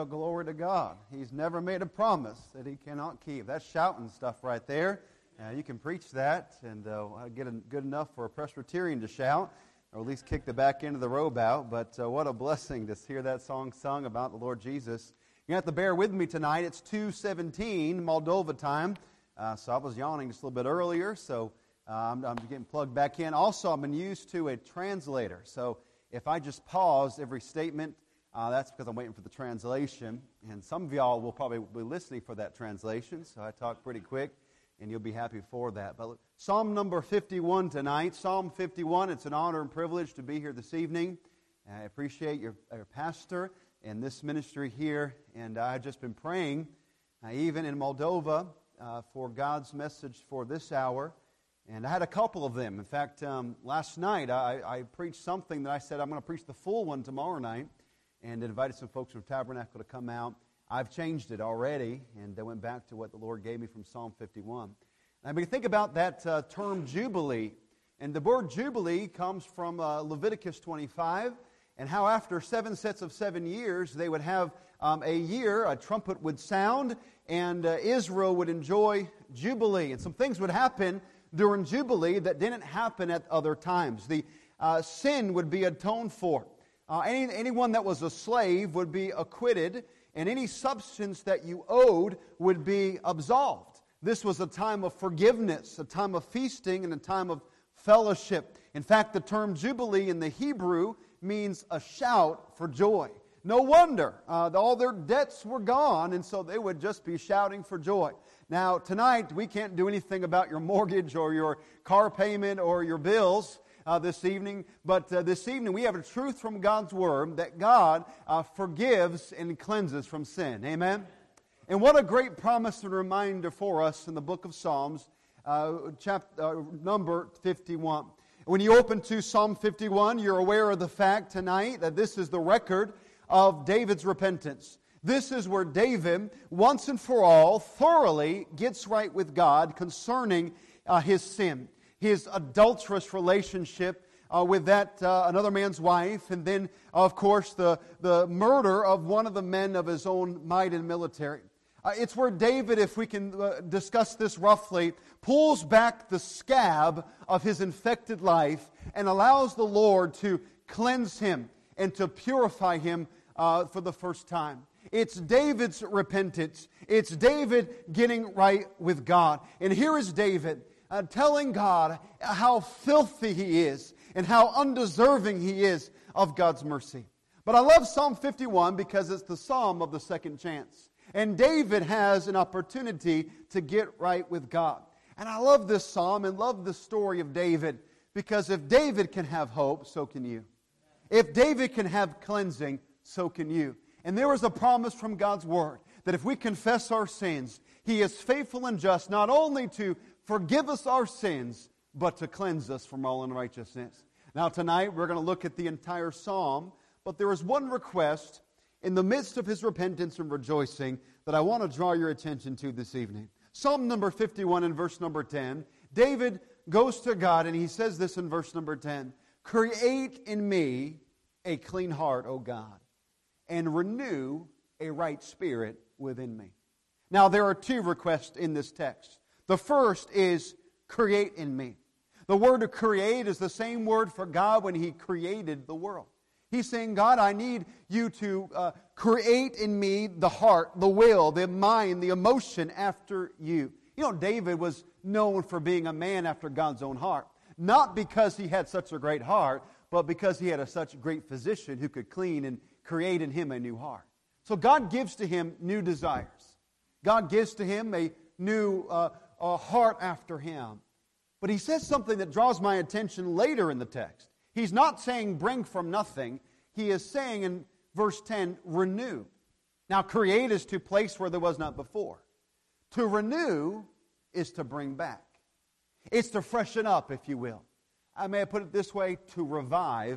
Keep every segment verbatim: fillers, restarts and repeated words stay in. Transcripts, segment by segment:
Well, glory to God. He's never made a promise that He cannot keep. That's shouting stuff right there. Uh, you can preach that and uh, get a, good enough for a Presbyterian to shout, or at least kick the back end of the robe out. But uh, what a blessing to hear that song sung about the Lord Jesus. You have to bear with me tonight. It's two seventeen Moldova time. Uh, so I was yawning just a little bit earlier, so uh, I'm, I'm getting plugged back in. Also, I've been used to a translator. So if I just pause every statement, Uh, that's because I'm waiting for the translation, and some of y'all will probably be listening for that translation, so I talk pretty quick, and you'll be happy for that. But Psalm number fifty-one tonight, Psalm fifty-one, it's an honor and privilege to be here this evening. I appreciate your, your pastor and this ministry here, and I've just been praying, uh, even in Moldova, uh, for God's message for this hour, and I had a couple of them. In fact, um, last night I, I preached something that I said I'm going to preach the full one tomorrow night, and invited some folks from Tabernacle to come out. I've changed it already, and I went back to what the Lord gave me from Psalm fifty-one. I mean, think about that uh, term Jubilee. And the word Jubilee comes from uh, Leviticus twenty-five, and how after seven sets of seven years, they would have um, a year, a trumpet would sound, and uh, Israel would enjoy Jubilee. And some things would happen during Jubilee that didn't happen at other times. The uh, sin would be atoned for. Uh, any, anyone that was a slave would be acquitted, and any substance that you owed would be absolved. This was a time of forgiveness, a time of feasting, and a time of fellowship. In fact, the term Jubilee in the Hebrew means a shout for joy. No wonder. Uh, all their debts were gone, and so they would just be shouting for joy. Now, tonight, we can't do anything about your mortgage or your car payment or your bills Uh, this evening, but uh, this evening we have a truth from God's Word that God uh, forgives and cleanses from sin. Amen? And what a great promise and reminder for us in the book of Psalms, uh, chapter, uh, number fifty-one. When you open to Psalm fifty-one, you're aware of the fact tonight that this is the record of David's repentance. This is where David, once and for all, thoroughly gets right with God concerning uh, his sin. His adulterous relationship uh, with that uh, another man's wife, and then, of course, the, the murder of one of the men of his own might and military. Uh, it's where David, if we can uh, discuss this roughly, pulls back the scab of his infected life and allows the Lord to cleanse him and to purify him uh, for the first time. It's David's repentance. It's David getting right with God. And here is David, Uh, telling God how filthy he is and how undeserving he is of God's mercy. But I love Psalm fifty-one because it's the psalm of the second chance. And David has an opportunity to get right with God. And I love this psalm and love the story of David, because if David can have hope, so can you. If David can have cleansing, so can you. And there is a promise from God's Word that if we confess our sins, He is faithful and just not only to forgive us our sins, but to cleanse us from all unrighteousness. Now tonight we're going to look at the entire psalm, but there is one request in the midst of his repentance and rejoicing that I want to draw your attention to this evening. Psalm number fifty-one and verse number ten. David goes to God and he says this in verse number ten. Create in me a clean heart, O God, and renew a right spirit within me. Now there are two requests in this text. The first is, create in me. The word to create is the same word for God when He created the world. He's saying, God, I need you to uh, create in me the heart, the will, the mind, the emotion after you. You know, David was known for being a man after God's own heart. Not because he had such a great heart, but because he had a such great physician who could clean and create in him a new heart. So God gives to him new desires. God gives to him a new uh, a heart after Him. But He says something that draws my attention later in the text. He's not saying bring from nothing. He is saying in verse ten, renew. Now create is to place where there was not before. To renew is to bring back. It's to freshen up, if you will. I may put it this way, to revive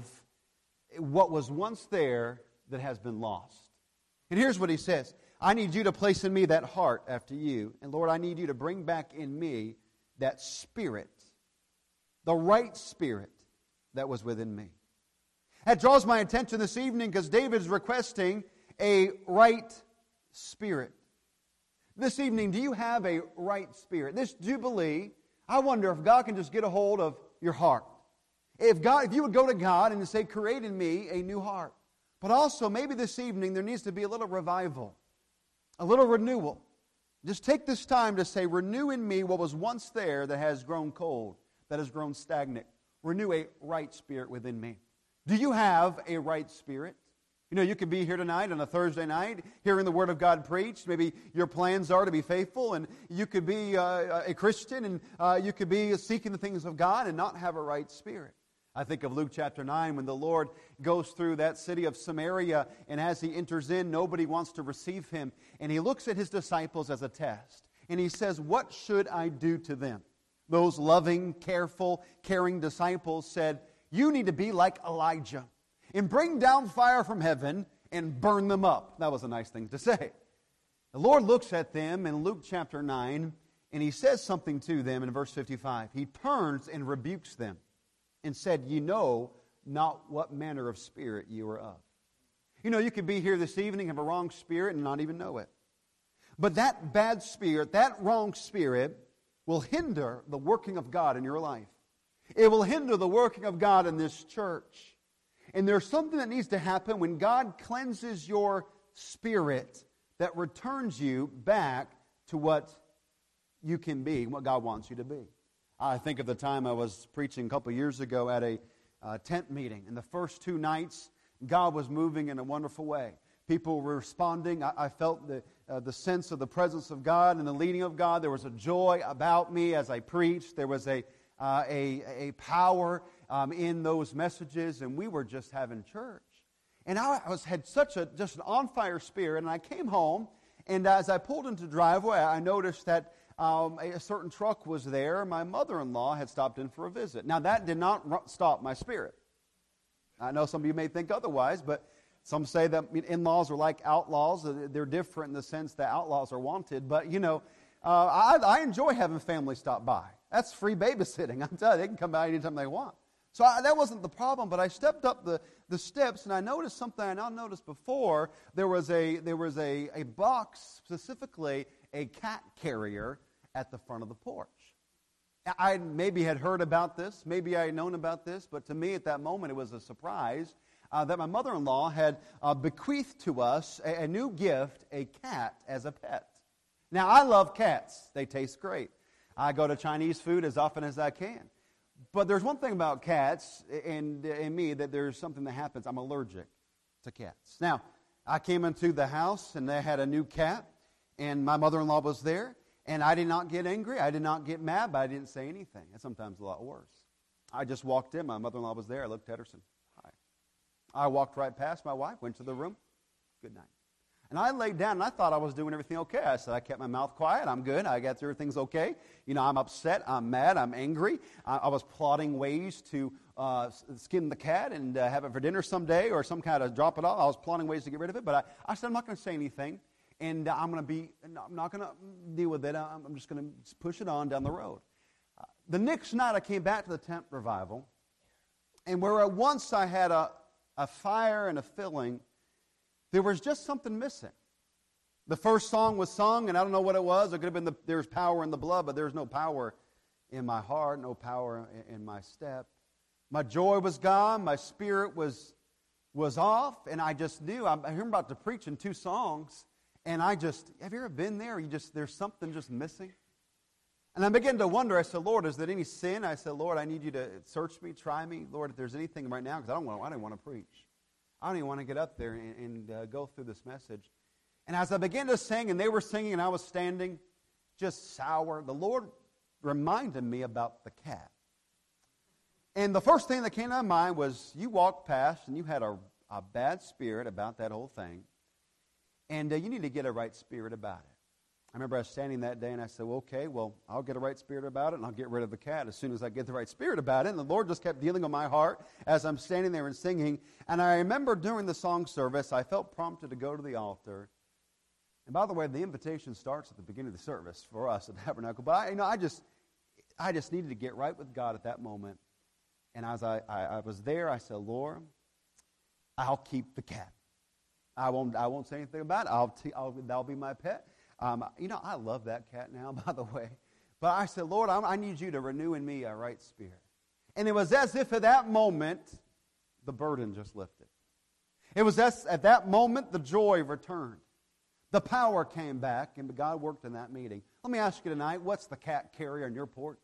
what was once there that has been lost. And here's what He says. I need you to place in me that heart after you. And Lord, I need you to bring back in me that spirit, the right spirit that was within me. That draws my attention this evening because David is requesting a right spirit. This evening, do you have a right spirit? This Jubilee, I wonder if God can just get a hold of your heart. If God, if you would go to God and say, create in me a new heart. But also, maybe this evening there needs to be a little revival, a little renewal. Just take this time to say, renew in me what was once there that has grown cold, that has grown stagnant. Renew a right spirit within me. Do you have a right spirit? You know, you could be here tonight on a Thursday night, hearing the Word of God preached. Maybe your plans are to be faithful, and you could be uh, a Christian, and uh, you could be seeking the things of God and not have a right spirit. I think of Luke chapter nine, when the Lord goes through that city of Samaria, and as He enters in, nobody wants to receive Him. And He looks at His disciples as a test, and He says, what should I do to them? Those loving, careful, caring disciples said, you need to be like Elijah and bring down fire from heaven and burn them up. That was a nice thing to say. The Lord looks at them in Luke chapter nine, and He says something to them in verse fifty-five. He turns and rebukes them and said, ye know not what manner of spirit you are of. You know, you could be here this evening, have a wrong spirit, and not even know it. But that bad spirit, that wrong spirit, will hinder the working of God in your life. It will hinder the working of God in this church. And there's something that needs to happen when God cleanses your spirit that returns you back to what you can be, what God wants you to be. I think of the time I was preaching a couple years ago at a uh, tent meeting. And the first two nights, God was moving in a wonderful way. People were responding. I, I felt the, uh, the sense of the presence of God and the leading of God. There was a joy about me as I preached. There was a, uh, a, a power um, in those messages. And we were just having church. And I was had such a just an on-fire spirit. And I came home, and as I pulled into the driveway, I noticed that Um, a, a certain truck was there. My mother-in-law had stopped in for a visit. Now, that did not r- stop my spirit. I know some of you may think otherwise, but some say that in-laws are like outlaws. They're different in the sense that outlaws are wanted. But, you know, uh, I, I enjoy having family stop by. That's free babysitting. I'm telling you, they can come by anytime they want. So I, that wasn't the problem, but I stepped up the, the steps, and I noticed something I not noticed before. There was a there was a, a box, specifically a cat carrier, at the front of the porch. I maybe had heard about this, maybe I had known about this, but to me at that moment it was a surprise uh, that my mother-in-law had uh, bequeathed to us a, a new gift, a cat as a pet. Now, I love cats. They taste great. I go to Chinese food as often as I can. But there's one thing about cats and, and me, that there's something that happens. I'm allergic to cats. Now, I came into the house and they had a new cat, and my mother-in-law was there, and I did not get angry. I did not get mad, but I didn't say anything. It's sometimes a lot worse. I just walked in. My mother-in-law was there. I looked at her and said, hi. I walked right past my wife, went to the room. Good night. And I laid down, and I thought I was doing everything okay. I said, I kept my mouth quiet. I'm good. I got everything's okay. You know, I'm upset. I'm mad. I'm angry. I, I was plotting ways to uh, skin the cat and uh, have it for dinner someday, or some kind of drop it off. I was plotting ways to get rid of it, but I, I said, I'm not going to say anything. And I'm going to be, I'm not going to deal with it. I'm just going to push it on down the road. Uh, the next night I came back to the tent revival, and where at once I had a, a fire and a filling, there was just something missing. The first song was sung, and I don't know what it was. It could have been the, there was power in the blood, but there was no power in my heart, no power in, in my step. My joy was gone. My spirit was was off, and I just knew. I'm, I'm about to preach in two songs. And I just, have you ever been there? You just, there's something just missing. And I began to wonder. I said, Lord, is there any sin? I said, Lord, I need you to search me, try me. Lord, if there's anything right now, because I don't want, I don't want to preach. I don't even want to get up there and, and uh, go through this message. And as I began to sing, and they were singing, and I was standing, just sour, the Lord reminded me about the cat. And the first thing that came to my mind was, you walked past, and you had a, a bad spirit about that whole thing. And uh, you need to get a right spirit about it. I remember I was standing that day, and I said, well, okay, well, I'll get a right spirit about it, and I'll get rid of the cat as soon as I get the right spirit about it. And the Lord just kept dealing with my heart as I'm standing there and singing. And I remember during the song service, I felt prompted to go to the altar. And by the way, the invitation starts at the beginning of the service for us at Tabernacle. But I, you know, I just, I just needed to get right with God at that moment. And as I, I, I was there, I said, Lord, I'll keep the cat. I won't, I won't say anything about it. I'll, t- I'll that'll be my pet. Um, you know, I love that cat now, by the way. But I said, Lord, I, I need you to renew in me a right spirit. And it was as if at that moment, the burden just lifted. It was as, at that moment, the joy returned. The power came back, and God worked in that meeting. Let me ask you tonight, what's the cat carrier on your porch?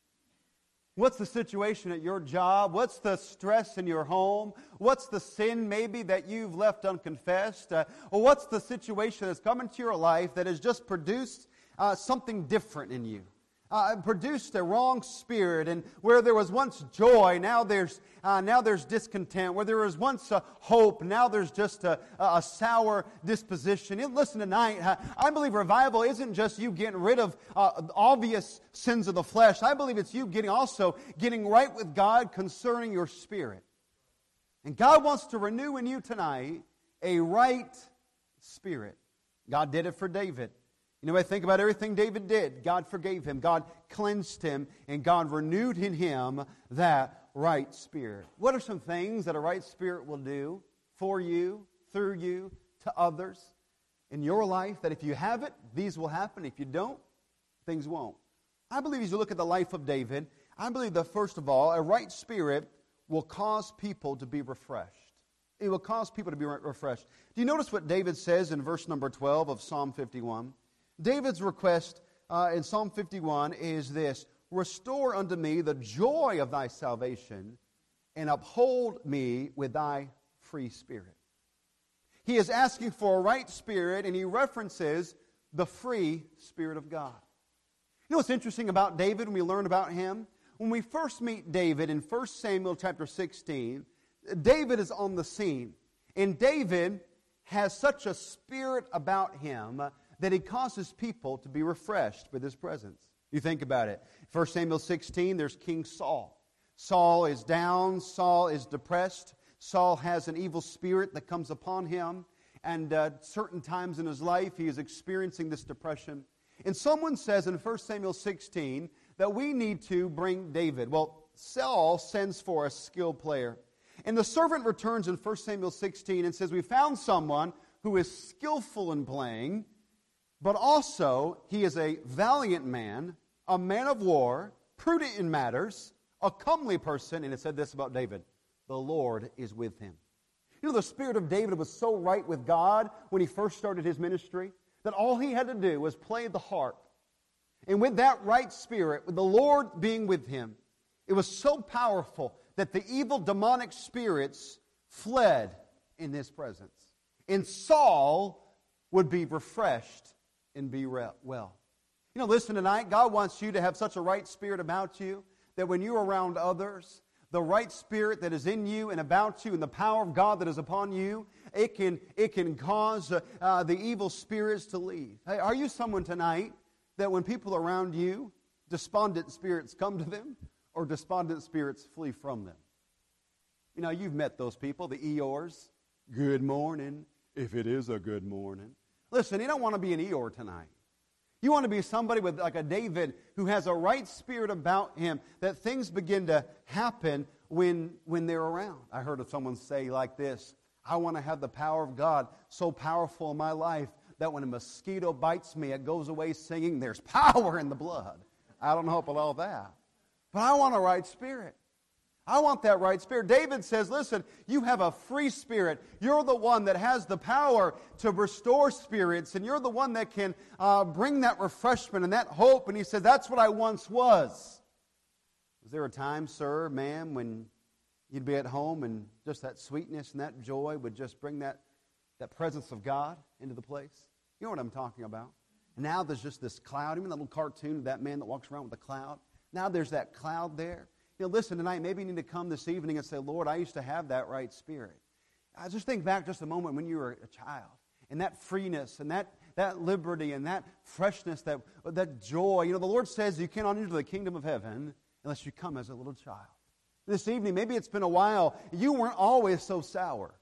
What's the situation at your job? What's the stress in your home? What's the sin maybe that you've left unconfessed? Uh, or what's the situation that's come into your life that has just produced uh, something different in you? Uh, produced a wrong spirit, and where there was once joy, now there's uh, now there's discontent. Where there was once a hope, now there's just a, a sour disposition. And listen tonight, uh, I believe revival isn't just you getting rid of uh, obvious sins of the flesh. I believe it's you getting also getting right with God concerning your spirit. And God wants to renew in you tonight a right spirit. God did it for David. You know, I think about everything David did. God forgave him. God cleansed him. And God renewed in him that right spirit. What are some things that a right spirit will do for you, through you, to others in your life? That if you have it, these will happen. If you don't, things won't. I believe as you look at the life of David, I believe that first of all, a right spirit will cause people to be refreshed. It will cause people to be refreshed. Do you notice what David says in verse number twelve of Psalm fifty-one? David's request uh, in Psalm fifty-one is this: restore unto me the joy of thy salvation, and uphold me with thy free spirit. He is asking for a right spirit, and he references the free Spirit of God. You know what's interesting about David when we learn about him? When we first meet David in First Samuel chapter sixteen, David is on the scene. And David has such a spirit about him that he causes people to be refreshed with his presence. You think about it. First Samuel sixteen, there's King Saul. Saul is down. Saul is depressed. Saul has an evil spirit that comes upon him. And uh, certain times in his life, he is experiencing this depression. And someone says in First Samuel sixteen that we need to bring David. Well, Saul sends for a skilled player. And the servant returns in First Samuel sixteen and says, we found someone who is skillful in playing, but also, he is a valiant man, a man of war, prudent in matters, a comely person. And it said this about David: the Lord is with him. You know, the spirit of David was so right with God when he first started his ministry that all he had to do was play the harp. And with that right spirit, with the Lord being with him, it was so powerful that the evil demonic spirits fled in his presence. And Saul would be refreshed and be well. You know, listen tonight, God wants you to have such a right spirit about you that when you're around others, the right spirit that is in you and about you and the power of God that is upon you, it can, it can cause uh, uh, the evil spirits to leave. Hey, are you someone tonight that when people around you, despondent spirits come to them or despondent spirits flee from them? You know, you've met those people, the Eeyores. Good morning, if it is a good morning. Listen, you don't want to be an Eeyore tonight. You want to be somebody with like a David who has a right spirit about him, that things begin to happen when, when they're around. I heard of someone say like this: I want to have the power of God so powerful in my life that when a mosquito bites me, it goes away singing, there's power in the blood. I don't know about all that. But I want a right spirit. I want that right spirit. David says, listen, you have a free spirit. You're the one that has the power to restore spirits, and you're the one that can uh, bring that refreshment and that hope. And he said, that's what I once was. Was there a time, sir, ma'am, when you'd be at home and just that sweetness and that joy would just bring that, that presence of God into the place? You know what I'm talking about. And now there's just this cloud. Even that little cartoon of that man that walks around with a cloud. Now there's that cloud there. You know, listen, tonight, maybe you need to come this evening and say, Lord, I used to have that right spirit. I just think back just a moment when you were a child, and that freeness, and that, that liberty, and that freshness, that, that joy. You know, the Lord says you cannot enter the kingdom of heaven unless you come as a little child. This evening, maybe it's been a while, you weren't always so sour.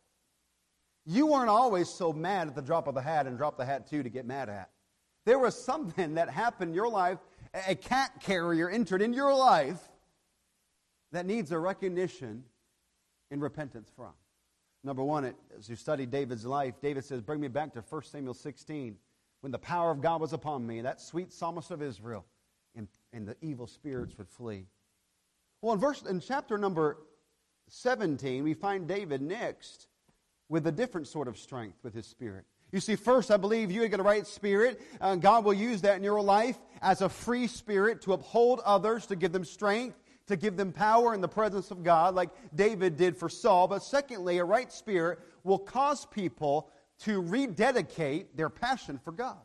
You weren't always so mad at the drop of the hat and drop the hat too to get mad at. There was something that happened in your life, a cat carrier entered into your life that needs a recognition and repentance from. Number one, it, as you study David's life, David says, bring me back to First Samuel sixteen, when the power of God was upon me, that sweet psalmist of Israel, and, and the evil spirits would flee. Well, in, verse, in chapter number seventeen, we find David next with a different sort of strength with his spirit. You see, first, I believe you get a right spirit. Uh, God will use that in your life as a free spirit to uphold others, to give them strength, to give them power in the presence of God, like David did for Saul. But secondly, a right spirit will cause people to rededicate their passion for God.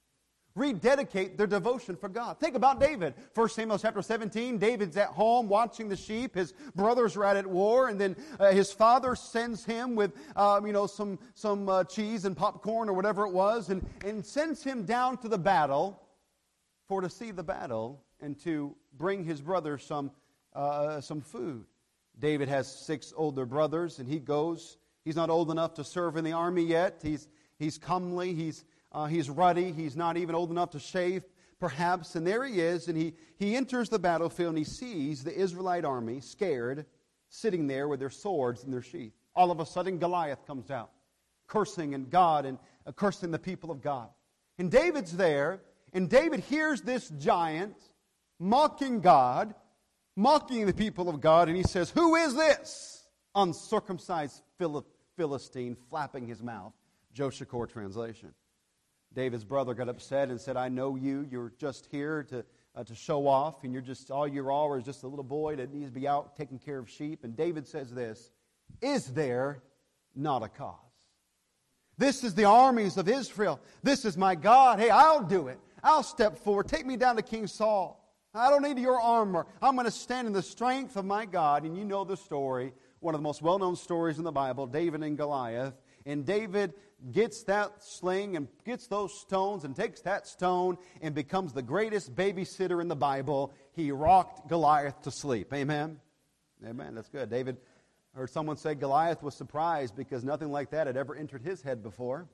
Rededicate their devotion for God. Think about David. First Samuel chapter seventeen, David's at home watching the sheep. His brothers are out at war, and then uh, his father sends him with, um, you know, some some uh, cheese and popcorn or whatever it was, and, and sends him down to the battle for to see the battle and to bring his brothers some uh, some food. David has six older brothers, and he goes. He's not old enough to serve in the army yet. He's he's comely. He's Uh, he's ruddy. He's not even old enough to shave, perhaps. And there he is, and he, he enters the battlefield, and he sees the Israelite army, scared, sitting there with their swords in their sheath. All of a sudden, Goliath comes out, cursing and God and uh, cursing the people of God. And David's there, and David hears this giant mocking God, mocking the people of God, and he says, "Who is this uncircumcised Phil- Philistine flapping his mouth?" Joe Shakor translation. David's brother got upset and said, "I know you. You're just here to uh, to show off, and you're just all you are is just a little boy that needs to be out taking care of sheep." And David says this, "Is there not a cause? This is the armies of Israel. This is my God. Hey, I'll do it. I'll step forward. Take me down to King Saul. I don't need your armor. I'm going to stand in the strength of my God." And you know the story, one of the most well-known stories in the Bible, David and Goliath. And David gets that sling and gets those stones and takes that stone and becomes the greatest babysitter in the Bible. He rocked Goliath to sleep. Amen? Amen. That's good. David, I heard someone say Goliath was surprised because nothing like that had ever entered his head before.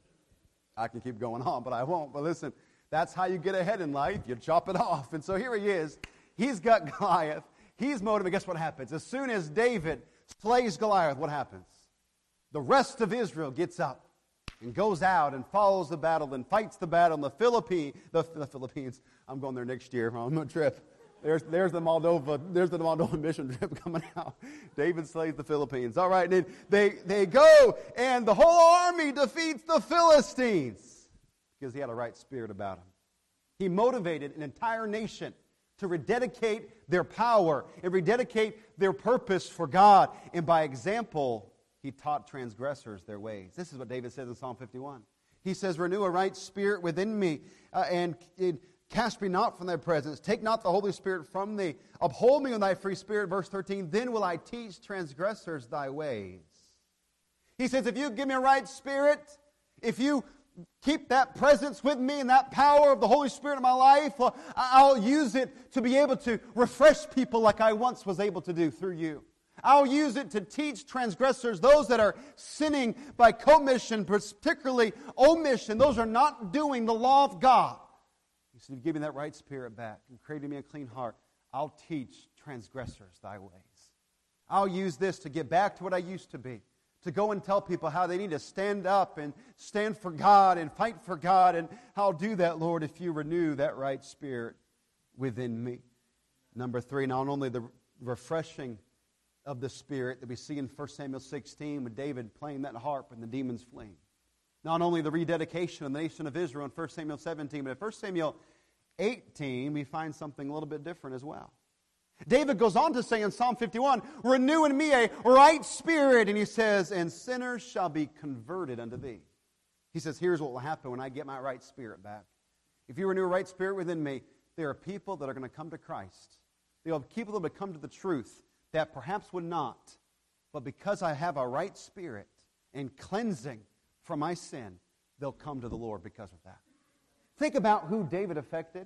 I can keep going on, but I won't. But listen, that's how you get ahead in life. You chop it off. And so here he is. He's got Goliath. He's motivated. Guess what happens? As soon as David slays Goliath, what happens? The rest of Israel gets up and goes out and follows the battle and fights the battle. And the Philippines, the, the Philippines, I'm going there next year on my trip. There's, there's the Moldova, there's the Moldova mission trip coming out. David slays the Philippines. All right, and then they, they go and the whole army defeats the Philistines because he had a right spirit about him. He motivated an entire nation to rededicate their power and rededicate their purpose for God. And by example, he taught transgressors their ways. This is what David says in Psalm fifty-one. He says, "Renew a right spirit within me, uh, and, and cast me not from thy presence. Take not the Holy Spirit from thee. Uphold me with thy free spirit." Verse thirteen, "Then will I teach transgressors thy ways." He says, if you give me a right spirit, if you keep that presence with me and that power of the Holy Spirit in my life, well, I'll use it to be able to refresh people like I once was able to do through you. I'll use it to teach transgressors, those that are sinning by commission, particularly omission, those are not doing the law of God. He said, give me that right spirit back and create in me a clean heart. I'll teach transgressors thy ways. I'll use this to get back to what I used to be, to go and tell people how they need to stand up and stand for God and fight for God. And I'll do that, Lord, if you renew that right spirit within me. Number three, not only the refreshing of the Spirit that we see in First Samuel sixteen with David playing that harp and the demons fleeing. Not only the rededication of the nation of Israel in First Samuel seventeen, but in First Samuel eighteen we find something a little bit different as well. David goes on to say in Psalm fifty-one, renew in me a right spirit, and he says, and sinners shall be converted unto thee. He says, here's what will happen when I get my right spirit back. If you renew a right spirit within me, there are people that are going to come to Christ. There are people that will come to the truth that perhaps would not. But because I have a right spirit and cleansing from my sin, they'll come to the Lord because of that. Think about who David affected.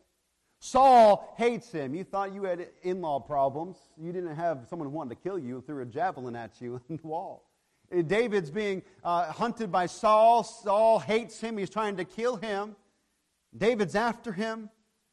Saul hates him. You thought you had in-law problems. You didn't have someone who wanted to kill you and threw a javelin at you in the wall. David's being uh, hunted by Saul. Saul hates him. He's trying to kill him. David's after him.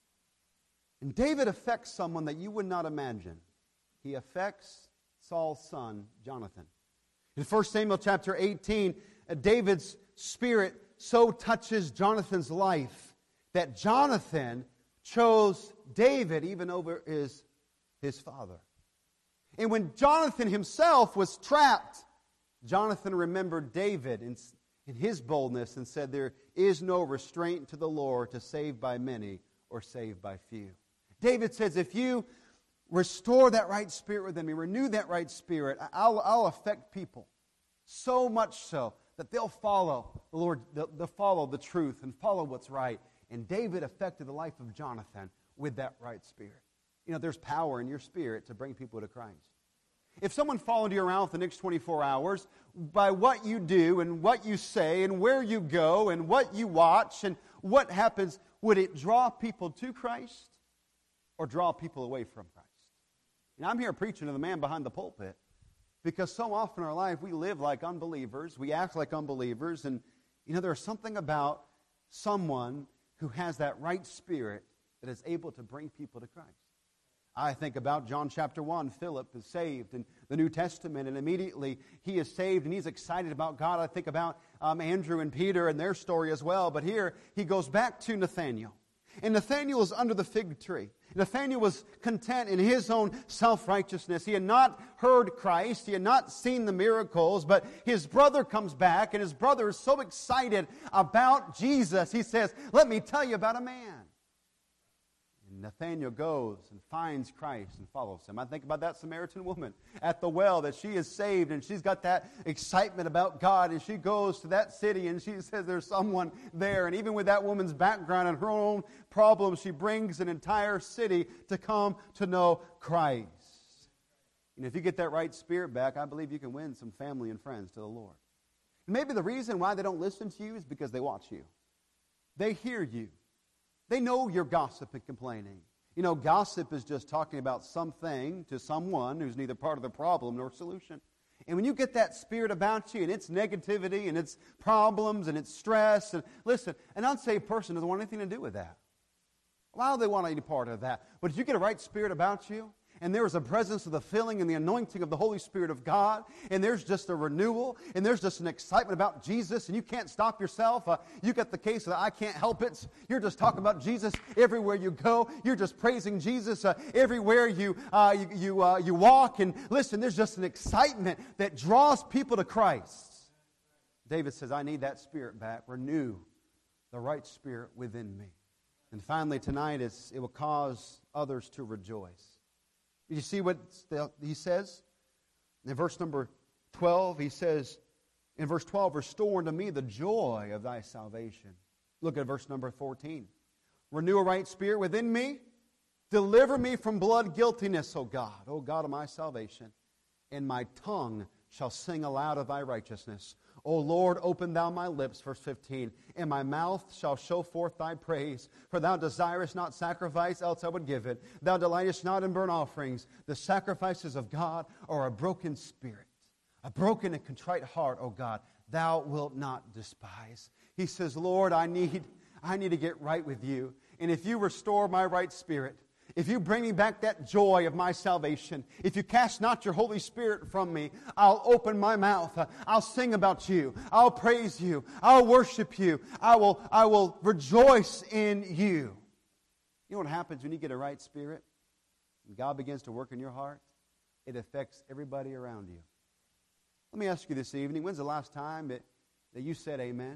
And David affects someone that you would not imagine. He affects Saul's son, Jonathan. In First Samuel chapter eighteen, David's spirit so touches Jonathan's life that Jonathan chose David even over his, his father. And when Jonathan himself was trapped, Jonathan remembered David in, in his boldness and said, there is no restraint to the Lord to save by many or save by few. David says, if you restore that right spirit within me, renew that right spirit, I'll, I'll affect people so much so that they'll follow the Lord, they'll, they'll follow the truth and follow what's right. And David affected the life of Jonathan with that right spirit. You know, there's power in your spirit to bring people to Christ. If someone followed you around for the next twenty-four hours, by what you do and what you say and where you go and what you watch and what happens, would it draw people to Christ or draw people away from Christ? And I'm here preaching to the man behind the pulpit because so often in our life we live like unbelievers, we act like unbelievers, and you know, there's something about someone who has that right spirit that is able to bring people to Christ. I think about John chapter one. Philip is saved in the New Testament, and immediately he is saved and he's excited about God. I think about um, Andrew and Peter and their story as well. But here he goes back to Nathanael. And Nathanael is under the fig tree. Nathanael was content in his own self-righteousness. He had not heard Christ. He had not seen the miracles. But his brother comes back, and his brother is so excited about Jesus. He says, let me tell you about a man. Nathanael goes and finds Christ and follows him. I think about that Samaritan woman at the well, that she is saved and she's got that excitement about God, and she goes to that city and she says there's someone there. And even with that woman's background and her own problems, she brings an entire city to come to know Christ. And if you get that right spirit back, I believe you can win some family and friends to the Lord. And maybe the reason why they don't listen to you is because they watch you. They hear you. They know you're gossip and complaining. You know, gossip is just talking about something to someone who's neither part of the problem nor solution. And when you get that spirit about you, and it's negativity, and it's problems, and it's stress, and listen, an unsaved person doesn't want anything to do with that. Why do they want any part of that? But if you get a right spirit about you, and there is a presence of the filling and the anointing of the Holy Spirit of God, and there's just a renewal, and there's just an excitement about Jesus, and you can't stop yourself. Uh, you got the case of I can't help it. You're just talking about Jesus everywhere you go. You're just praising Jesus uh, everywhere you uh, you you, uh, you walk. And listen, there's just an excitement that draws people to Christ. David says, I need that spirit back. Renew the right spirit within me. And finally, tonight, it's, it will cause others to rejoice. You see what he says? In verse number twelve, he says, in verse twelve, restore unto me the joy of thy salvation. Look at verse number fourteen. Renew a right spirit within me. Deliver me from blood guiltiness, O God, O God of my salvation. And my tongue shall sing aloud of thy righteousness. O Lord, open thou my lips, verse fifteen, and my mouth shall show forth thy praise. For thou desirest not sacrifice, else I would give it. Thou delightest not in burnt offerings. The sacrifices of God are a broken spirit, a broken and contrite heart, O God, thou wilt not despise. He says, Lord, I need, I need to get right with you. And if you restore my right spirit, if you bring me back that joy of my salvation, if you cast not your Holy Spirit from me, I'll open my mouth. I'll sing about you. I'll praise you. I'll worship you. I will, I will rejoice in you. You know what happens when you get a right spirit? When God begins to work in your heart, it affects everybody around you. Let me ask you this evening, when's the last time that, that you said amen?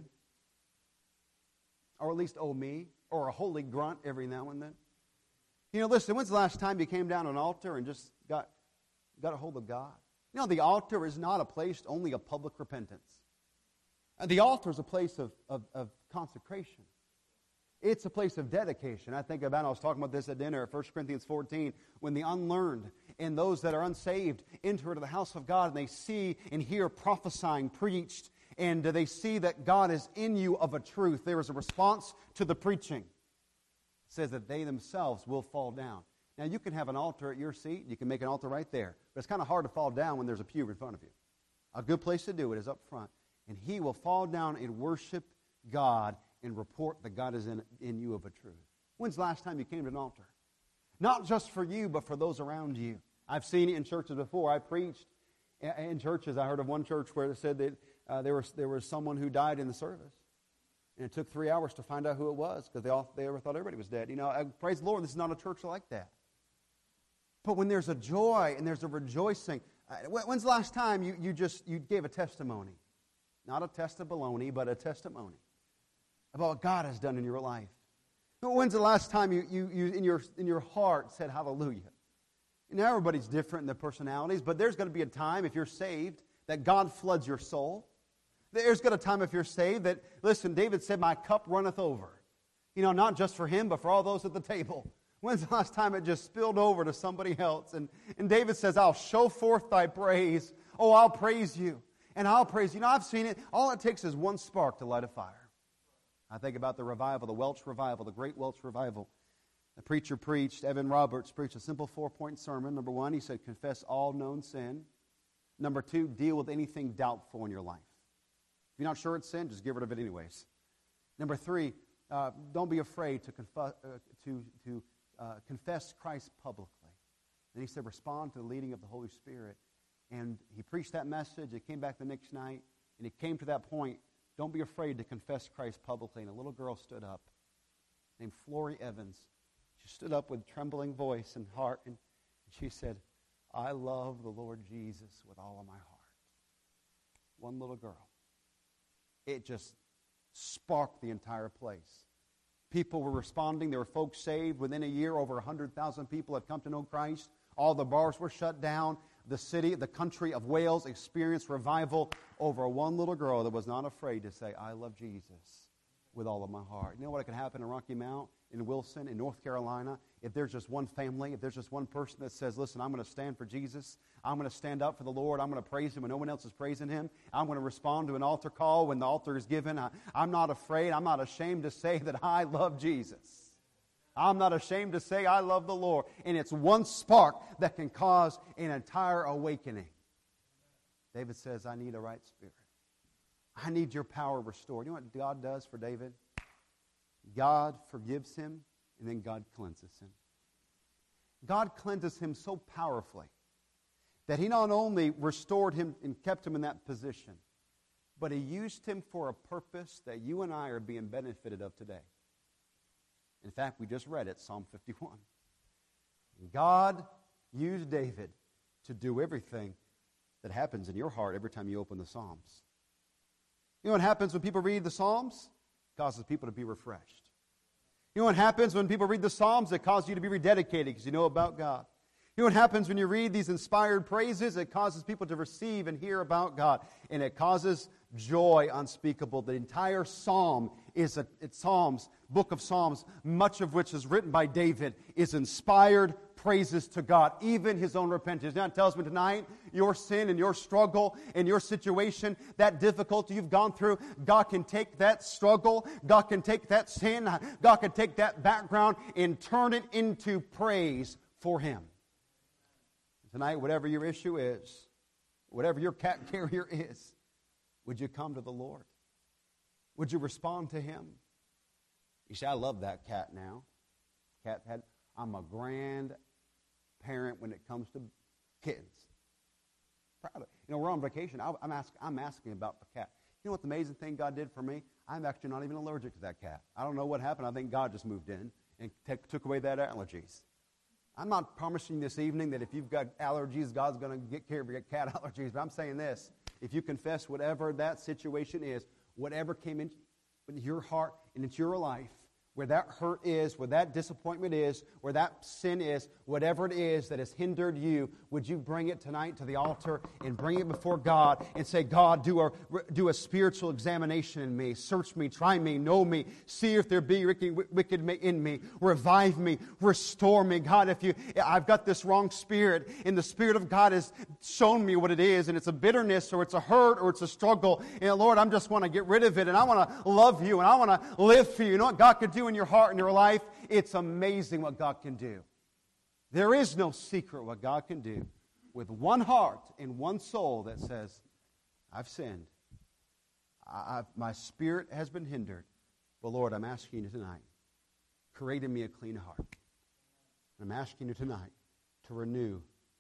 Or at least, oh me, or a holy grunt every now and then? You know, listen, when's the last time you came down an altar and just got, got a hold of God? You know, the altar is not a place only of public repentance. The altar is a place of, of, of consecration. It's a place of dedication. I think about, I was talking about this at dinner at First Corinthians fourteen, when the unlearned and those that are unsaved enter into the house of God and they see and hear prophesying preached, and they see that God is in you of a truth. There is a response to the preaching. It says that they themselves will fall down. Now, you can have an altar at your seat. You can make an altar right there. But it's kind of hard to fall down when there's a pew in front of you. A good place to do it is up front. And he will fall down and worship God and report that God is in, in you of a truth. When's the last time you came to an altar? Not just for you, but for those around you. I've seen it in churches before. I preached, In churches, I heard of one church where it said that uh, there was there was someone who died in the service. And it took three hours to find out who it was because they all they ever thought everybody was dead. You know, I, praise the Lord, this is not a church like that. But when there's a joy and there's a rejoicing, uh, when's the last time you, you just you gave a testimony? Not a test of baloney, but a testimony about what God has done in your life. When's the last time you, you, you in your in your heart said hallelujah? And everybody's different in their personalities, but there's going to be a time, if you're saved, that God floods your soul. There's going to be a time, if you're saved, that, listen, David said, my cup runneth over. You know, not just for him, but for all those at the table. When's the last time it just spilled over to somebody else? And, and David says, I'll show forth thy praise. Oh, I'll praise you. And I'll praise you. You know, I've seen it. All it takes is one spark to light a fire. I think about the revival, the Welsh revival, the great Welsh revival. The preacher preached, Evan Roberts preached a simple four-point sermon. Number one, he said, confess all known sin. Number two, deal with anything doubtful in your life. If you're not sure it's sin, just get rid of it anyways. Number three, uh, don't be afraid to, conf- uh, to, to uh, confess Christ publicly. Then he said, respond to the leading of the Holy Spirit. And he preached that message. It came back the next night, and it came to that point, don't be afraid to confess Christ publicly. And a little girl stood up named Flory Evans. She stood up with trembling voice and heart, and she said, I love the Lord Jesus with all of my heart. One little girl. It just sparked the entire place. People were responding. There were folks saved. Within a year, over one hundred thousand people had come to know Christ. All the bars were shut down. The city, the country of Wales experienced revival over one little girl that was not afraid to say, I love Jesus with all of my heart. You know what could happen in Rocky Mount, in Wilson, in North Carolina? If there's just one family, if there's just one person that says, listen, I'm going to stand for Jesus. I'm going to stand up for the Lord. I'm going to praise Him when no one else is praising Him. I'm going to respond to an altar call when the altar is given. I, I'm not afraid. I'm not ashamed to say that I love Jesus. I'm not ashamed to say I love the Lord. And it's one spark that can cause an entire awakening. David says, I need a right spirit. I need your power restored. You know what God does for David? God forgives him, and then God cleanses him. God cleanses him so powerfully that He not only restored him and kept him in that position, but He used him for a purpose that you and I are being benefited of today. In fact, we just read it, Psalm fifty-one. God used David to do everything that happens in your heart every time you open the Psalms. You know what happens when people read the Psalms? It causes people to be refreshed. You know what happens when people read the Psalms? It causes you to be rededicated because you know about God. You know what happens when you read these inspired praises? It causes people to receive and hear about God. And it causes joy unspeakable. The entire Psalm is a it's Psalms, book of Psalms, much of which is written by David, is inspired praises to God, even his own repentance. Now it tells me tonight, your sin and your struggle and your situation, that difficulty you've gone through, God can take that struggle, God can take that sin, God can take that background and turn it into praise for Him. Tonight, whatever your issue is, whatever your cat carrier is, would you come to the Lord? Would you respond to Him? You say, I love that cat now. Cat had, I'm a grand parent when it comes to kittens. Proud of it. You know, we're on vacation. I, I'm, ask, I'm asking about the cat. You know what the amazing thing God did for me? I'm actually not even allergic to that cat. I don't know what happened. I think God just moved in and t- took away that allergies. I'm not promising this evening that if you've got allergies, God's going to get care of your cat allergies. But I'm saying this. If you confess whatever that situation is, whatever came into your heart and into your life, where that hurt is, where that disappointment is, where that sin is, whatever it is that has hindered you, would you bring it tonight to the altar and bring it before God and say, God, do a, do a spiritual examination in me. Search me, try me, know me. See if there be wicked in me. Revive me, restore me. God, if you, I've got this wrong spirit, and the Spirit of God has shown me what it is, and it's a bitterness, or it's a hurt, or it's a struggle. And Lord, I just want to get rid of it, and I want to love you, and I want to live for you. You know what God could do in your heart and your life? It's amazing what God can do. There is no secret what God can do with one heart and one soul that says, I've sinned. I, I've, my spirit has been hindered. But Lord, I'm asking you tonight, create in me a clean heart. I'm asking you tonight to renew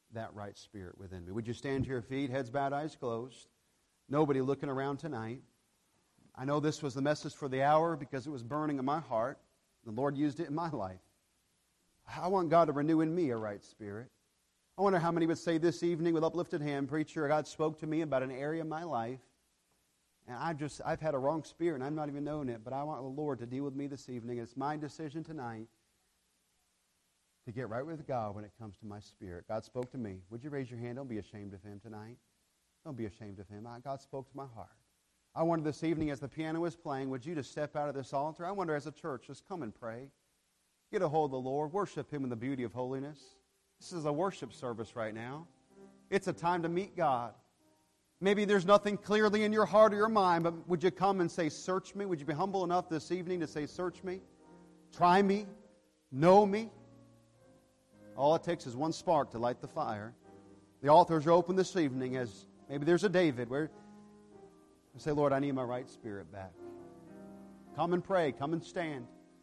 that right spirit within me. Would you stand to your feet, heads bowed, eyes closed? Nobody looking around tonight. I know this was the message for the hour because it was burning in my heart. The Lord used it in my life. I want God to renew in me a right spirit. I wonder how many would say this evening with uplifted hand, preacher, God spoke to me about an area of my life, and I just, I've had a wrong spirit, and I've not even known it, but I want the Lord to deal with me this evening. It's my decision tonight to get right with God when it comes to my spirit. God spoke to me. Would you raise your hand? Don't be ashamed of Him tonight. Don't be ashamed of Him. God spoke to my heart. I wonder this evening as the piano is playing, would you just step out of this altar? I wonder as a church, just come and pray. Get a hold of the Lord. Worship Him in the beauty of holiness. This is a worship service right now. It's a time to meet God. Maybe there's nothing clearly in your heart or your mind, but would you come and say, search me? Would you be humble enough this evening to say, search me? Try me? Know me? All it takes is one spark to light the fire. The altars are open this evening as maybe there's a David where you say, Lord, I need my right spirit back. Come and pray. Come and stand.